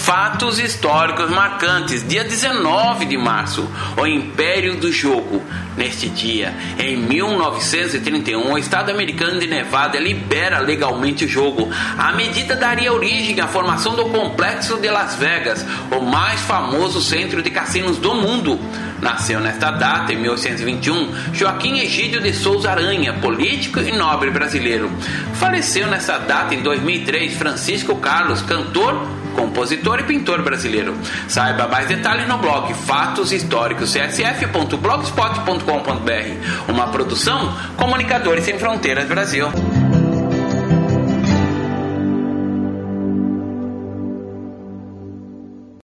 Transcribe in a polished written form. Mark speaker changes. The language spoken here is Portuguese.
Speaker 1: Fatos históricos marcantes. Dia 19 de março, o Império do Jogo. Neste dia, em 1931, o estado americano de Nevada libera legalmente o jogo. A medida daria origem à formação do Complexo de Las Vegas, o mais famoso centro de cassinos do mundo. Nasceu nesta data, em 1821, Joaquim Egídio de Souza Aranha, político e nobre brasileiro. Faleceu nessa data, em 2003, Francisco Carlos, cantor, compositor e pintor brasileiro. Saiba mais detalhes no blog fatoshistoricoscsf.blogspot.com.br. Uma produção Comunicadores Sem Fronteiras Brasil.